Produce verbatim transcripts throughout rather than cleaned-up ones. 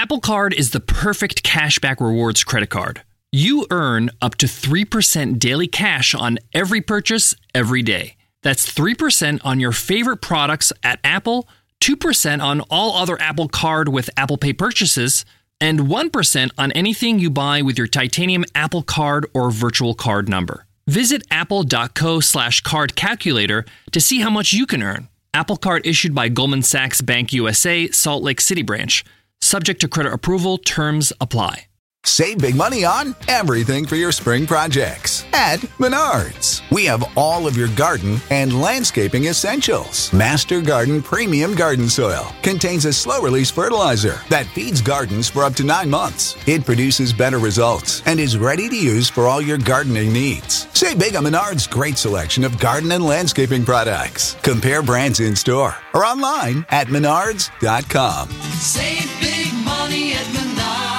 Apple Card is the perfect cashback rewards credit card. You earn up to three percent daily cash on every purchase every day. That's three percent on your favorite products at Apple, two percent on all other Apple Card with Apple Pay purchases, and one percent on anything you buy with your titanium Apple Card or virtual card number. Visit apple.co slash card calculator to see how much you can earn. Apple Card issued by Goldman Sachs Bank U S A, Salt Lake City branch. Subject to credit approval, terms apply. Save big money on everything for your spring projects at Menards. We have all of your garden and landscaping essentials. Master Garden Premium Garden Soil contains a slow-release fertilizer that feeds gardens for up to nine months. It produces better results and is ready to use for all your gardening needs. Save big on Menards' great selection of garden and landscaping products. Compare brands in store or online at menards dot com. Save big money at Menards.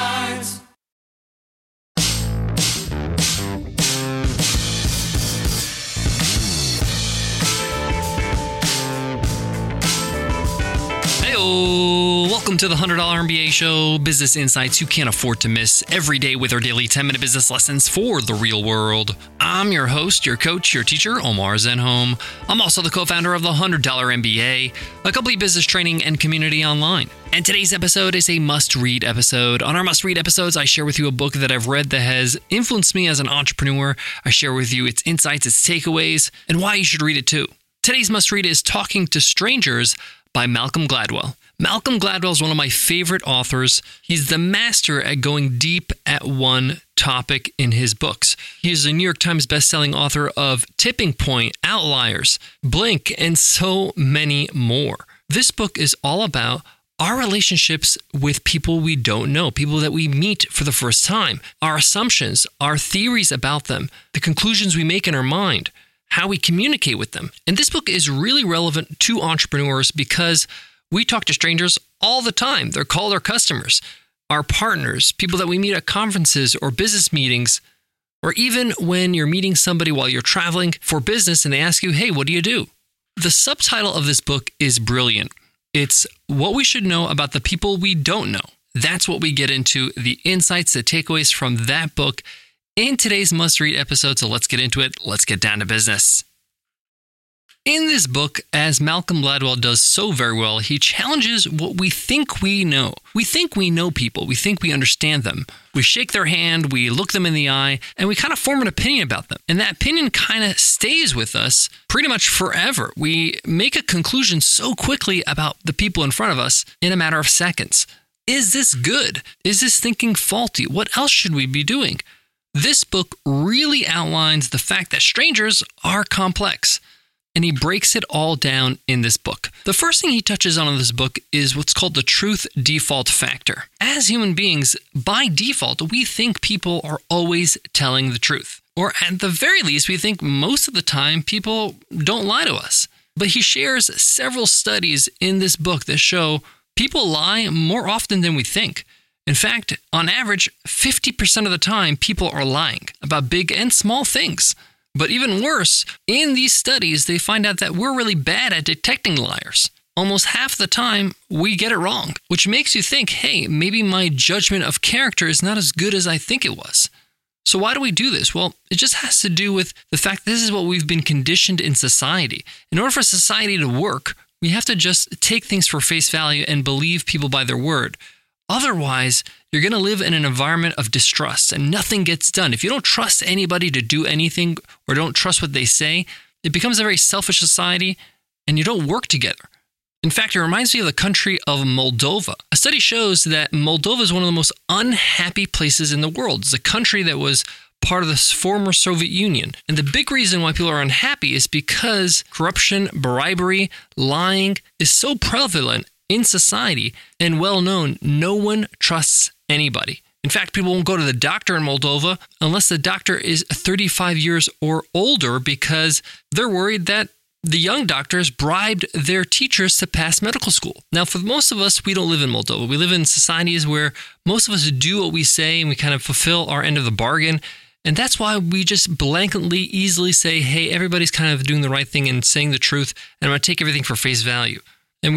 Welcome to the one hundred dollars M B A Show, business insights you can't afford to miss every day with our daily ten-minute business lessons for the real world. I'm your host, your coach, your teacher, Omar Zenhom. I'm also the co-founder of the one hundred dollars M B A, a complete business training and community online. And today's episode is a must-read episode. On our must-read episodes, I share with you a book that I've read that has influenced me as an entrepreneur. I share with you its insights, its takeaways, and why you should read it too. Today's must-read is Talking to Strangers by Malcolm Gladwell. Malcolm Gladwell is one of my favorite authors. He's the master at going deep at one topic in his books. He is a New York Times bestselling author of Tipping Point, Outliers, Blink, and so many more. This book is all about our relationships with people we don't know, people that we meet for the first time, our assumptions, our theories about them, the conclusions we make in our mind, how we communicate with them. And this book is really relevant to entrepreneurs because we talk to strangers all the time. They're called our customers, our partners, people that we meet at conferences or business meetings, or even when you're meeting somebody while you're traveling for business and they ask you, hey, what do you do? The subtitle of this book is brilliant. It's what we should know about the people we don't know. That's what we get into, the insights, the takeaways from that book in today's must-read episode. So let's get into it. Let's get down to business. In this book, as Malcolm Gladwell does so very well, he challenges what we think we know. We think we know people. We think we understand them. We shake their hand, we look them in the eye, and we kind of form an opinion about them. And that opinion kind of stays with us pretty much forever. We make a conclusion so quickly about the people in front of us in a matter of seconds. Is this good? Is this thinking faulty? What else should we be doing? This book really outlines the fact that strangers are complex. And he breaks it all down in this book. The first thing he touches on in this book is what's called the truth default factor. As human beings, by default, we think people are always telling the truth. Or at the very least, we think most of the time people don't lie to us. But he shares several studies in this book that show people lie more often than we think. In fact, on average, fifty percent of the time, people are lying about big and small things. But even worse, in these studies, they find out that we're really bad at detecting liars. Almost half the time, we get it wrong, which makes you think, hey, maybe my judgment of character is not as good as I think it was. So why do we do this? Well, it just has to do with the fact that this is what we've been conditioned in society. In order for society to work, we have to just take things for face value and believe people by their word. Otherwise, you're going to live in an environment of distrust and nothing gets done. If you don't trust anybody to do anything or don't trust what they say, it becomes a very selfish society and you don't work together. In fact, it reminds me of the country of Moldova. A study shows that Moldova is one of the most unhappy places in the world. It's a country that was part of the former Soviet Union. And the big reason why people are unhappy is because corruption, bribery, lying is so prevalent in society and well known. No one trusts anybody. In fact, people won't go to the doctor in Moldova unless the doctor is thirty-five years or older because they're worried that the young doctors bribed their teachers to pass medical school. Now, for most of us, we don't live in Moldova. We live in societies where most of us do what we say and we kind of fulfill our end of the bargain. And that's why we just blankly, easily say, hey, everybody's kind of doing the right thing and saying the truth, and I'm going to take everything for face value. And we are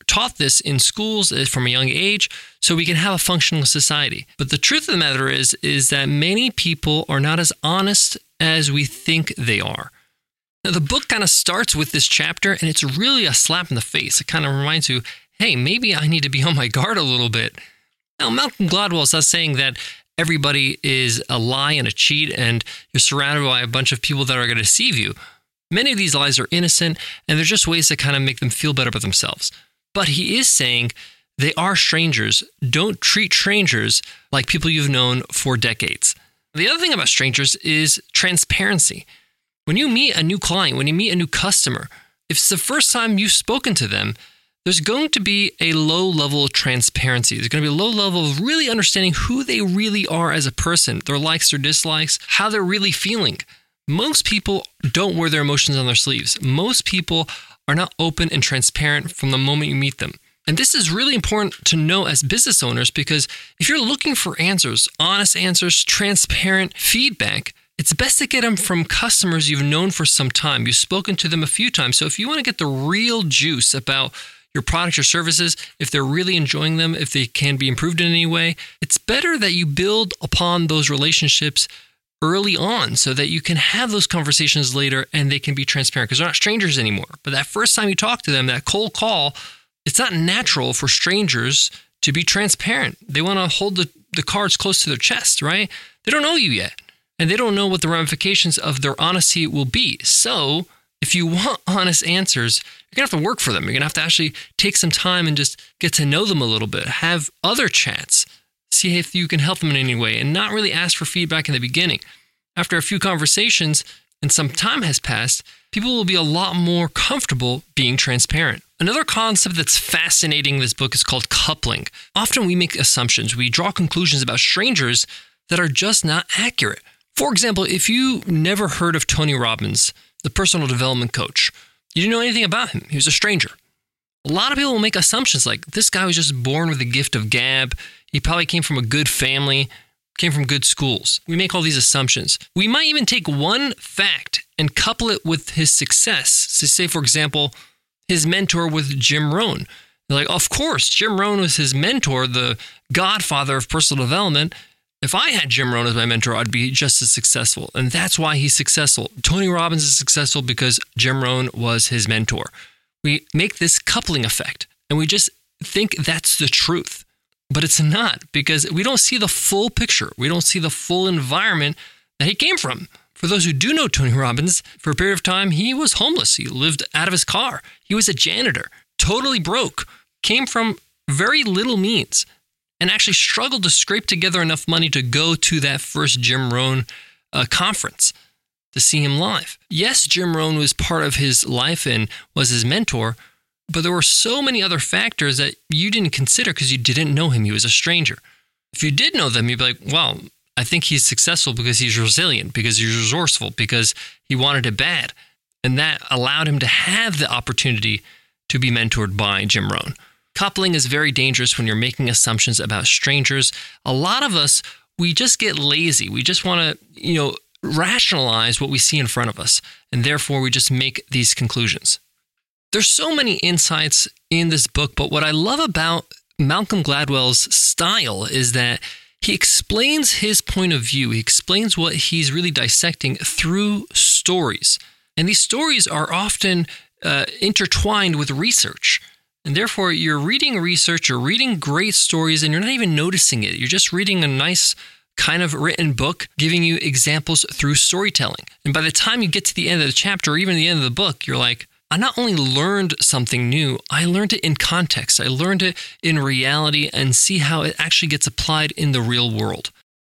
taught this in schools from a young age so we can have a functional society. But the truth of the matter is, is that many people are not as honest as we think they are. Now, the book kind of starts with this chapter, and it's really a slap in the face. It kind of reminds you, hey, maybe I need to be on my guard a little bit. Now, Malcolm Gladwell is not saying that everybody is a lie and a cheat, and you're surrounded by a bunch of people that are going to deceive you. Many of these lies are innocent, and they're just ways to kind of make them feel better about themselves. But he is saying they are strangers. Don't treat strangers like people you've known for decades. The other thing about strangers is transparency. When you meet a new client, when you meet a new customer, if it's the first time you've spoken to them, there's going to be a low level of transparency. There's going to be a low level of really understanding who they really are as a person, their likes or dislikes, how they're really feeling. Most people don't wear their emotions on their sleeves. Most people are not open and transparent from the moment you meet them. And this is really important to know as business owners, because if you're looking for answers, honest answers, transparent feedback, it's best to get them from customers you've known for some time. You've spoken to them a few times. So if you want to get the real juice about your products or services, if they're really enjoying them, if they can be improved in any way, it's better that you build upon those relationships early on so that you can have those conversations later and they can be transparent, because they're not strangers anymore. But that first time you talk to them, that cold call, it's not natural for strangers to be transparent. They want to hold the, the cards close to their chest, right? They don't know you yet, and they don't know what the ramifications of their honesty will be. So if you want honest answers, you're going to have to work for them. You're going to have to actually take some time and just get to know them a little bit, have other chats, see if you can help them in any way, and not really ask for feedback in the beginning. After a few conversations and some time has passed, people will be a lot more comfortable being transparent. Another concept that's fascinating in this book is called coupling. Often we make assumptions. We draw conclusions about strangers that are just not accurate. For example, if you never heard of Tony Robbins, the personal development coach, you didn't know anything about him. He was a stranger. A lot of people will make assumptions like, this guy was just born with the gift of gab. He probably came from a good family, came from good schools. We make all these assumptions. We might even take one fact and couple it with his success. So say, for example, his mentor with Jim Rohn. They're like, of course, Jim Rohn was his mentor, the godfather of personal development. If I had Jim Rohn as my mentor, I'd be just as successful. And that's why he's successful. Tony Robbins is successful because Jim Rohn was his mentor. We make this coupling effect, and we just think that's the truth. But it's not, because we don't see the full picture. We don't see the full environment that he came from. For those who do know Tony Robbins, for a period of time, he was homeless. He lived out of his car. He was a janitor, totally broke, came from very little means, and actually struggled to scrape together enough money to go to that first Jim Rohn uh, conference to see him live. Yes, Jim Rohn was part of his life and was his mentor, but there were so many other factors that you didn't consider because you didn't know him. He was a stranger. If you did know them, you'd be like, wow, I think he's successful because he's resilient, because he's resourceful, because he wanted it bad. And that allowed him to have the opportunity to be mentored by Jim Rohn. Coupling is very dangerous when you're making assumptions about strangers. A lot of us, we just get lazy. We just want to, you know, rationalize what we see in front of us, and therefore we just make these conclusions. There's so many insights in this book, but what I love about Malcolm Gladwell's style is that he explains his point of view. He explains what he's really dissecting through stories. And these stories are often uh, intertwined with research. And therefore, you're reading research, you're reading great stories, and you're not even noticing it. You're just reading a nice kind of written book giving you examples through storytelling. And by the time you get to the end of the chapter, or even the end of the book, you're like, I not only learned something new, I learned it in context. I learned it in reality and see how it actually gets applied in the real world.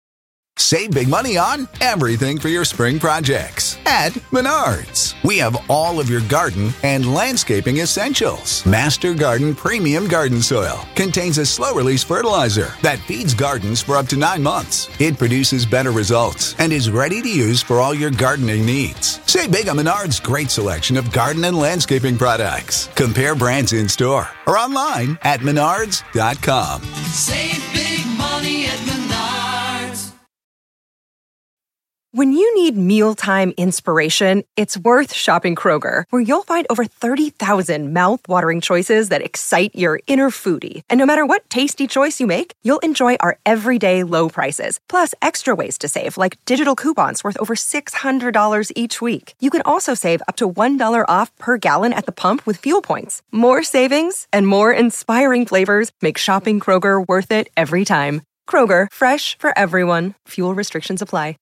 Save big money on everything for your spring projects at Menards. We have all of your garden and landscaping essentials. Master Garden Premium Garden Soil contains a slow-release fertilizer that feeds gardens for up to nine months. It produces better results and is ready to use for all your gardening needs. Save big on Menards' great selection of garden and landscaping products. Compare brands in store or online at menards dot com. Save big money at Menards. When you need mealtime inspiration, it's worth shopping Kroger, where you'll find over thirty thousand mouth-watering choices that excite your inner foodie. And no matter what tasty choice you make, you'll enjoy our everyday low prices, plus extra ways to save, like digital coupons worth over six hundred dollars each week. You can also save up to one dollar off per gallon at the pump with fuel points. More savings and more inspiring flavors make shopping Kroger worth it every time. Kroger, fresh for everyone. Fuel restrictions apply.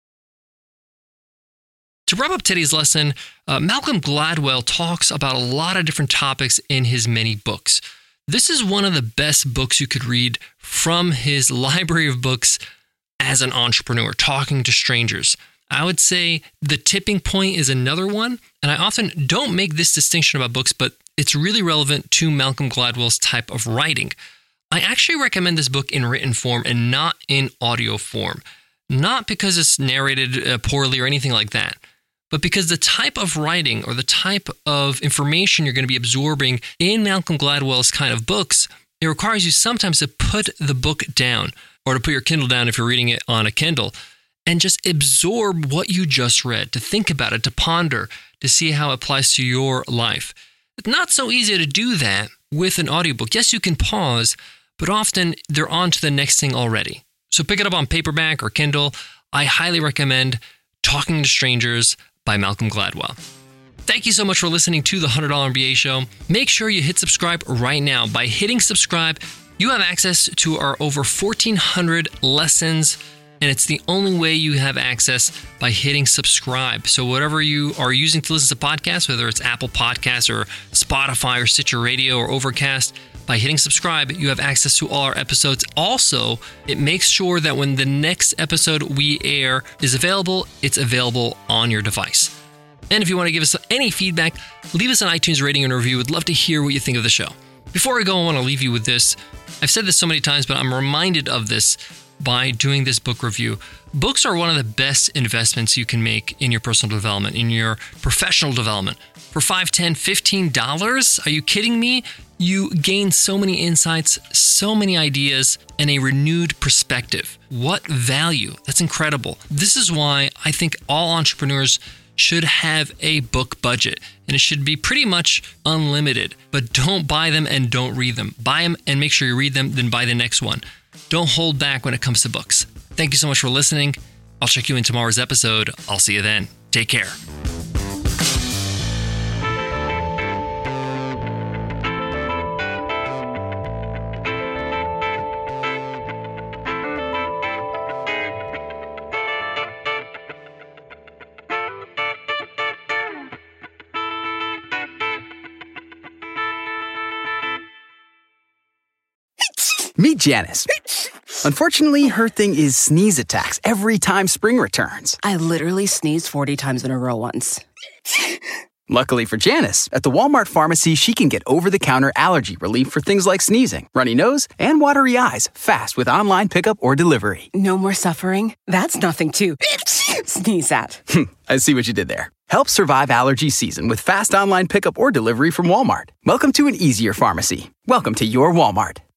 To wrap up today's lesson, uh, Malcolm Gladwell talks about a lot of different topics in his many books. This is one of the best books you could read from his library of books as an entrepreneur, talking to strangers. I would say The Tipping Point is another one, and I often don't make this distinction about books, but it's really relevant to Malcolm Gladwell's type of writing. I actually recommend this book in written form and not in audio form, not because it's narrated uh, poorly or anything like that, but because the type of writing or the type of information you're going to be absorbing in Malcolm Gladwell's kind of books, it requires you sometimes to put the book down or to put your Kindle down if you're reading it on a Kindle and just absorb what you just read, to think about it, to ponder, to see how it applies to your life. It's not so easy to do that with an audiobook. Yes, you can pause, but often they're on to the next thing already. So pick it up on paperback or Kindle. I highly recommend Talking to Strangers by Malcolm Gladwell. Thank you so much for listening to the one hundred dollar M B A Show. Make sure you hit subscribe right now. By hitting subscribe, you have access to our over fourteen hundred lessons, and it's the only way you have access by hitting subscribe. So whatever you are using to listen to podcasts, whether it's Apple Podcasts or Spotify or Stitcher Radio or Overcast, by hitting subscribe, you have access to all our episodes. Also, it makes sure that when the next episode we air is available, it's available on your device. And if you want to give us any feedback, leave us an iTunes rating and review. We'd love to hear what you think of the show. Before I go, I want to leave you with this. I've said this so many times, but I'm reminded of this by doing this book review. Books are one of the best investments you can make in your personal development, in your professional development. For five, ten, fifteen dollars? Are you kidding me? You gain so many insights, so many ideas, and a renewed perspective. What value? That's incredible. This is why I think all entrepreneurs should have a book budget, and it should be pretty much unlimited. But don't buy them and don't read them. Buy them and make sure you read them, then buy the next one. Don't hold back when it comes to books. Thank you so much for listening. I'll check you in tomorrow's episode. I'll see you then. Take care. Meet Janice. Unfortunately, her thing is sneeze attacks every time spring returns. I literally sneezed forty times in a row once. Luckily for Janice, at the Walmart pharmacy, she can get over-the-counter allergy relief for things like sneezing, runny nose, and watery eyes fast with online pickup or delivery. No more suffering? That's nothing to sneeze at. I see what you did there. Help survive allergy season with fast online pickup or delivery from Walmart. Welcome to an easier pharmacy. Welcome to your Walmart.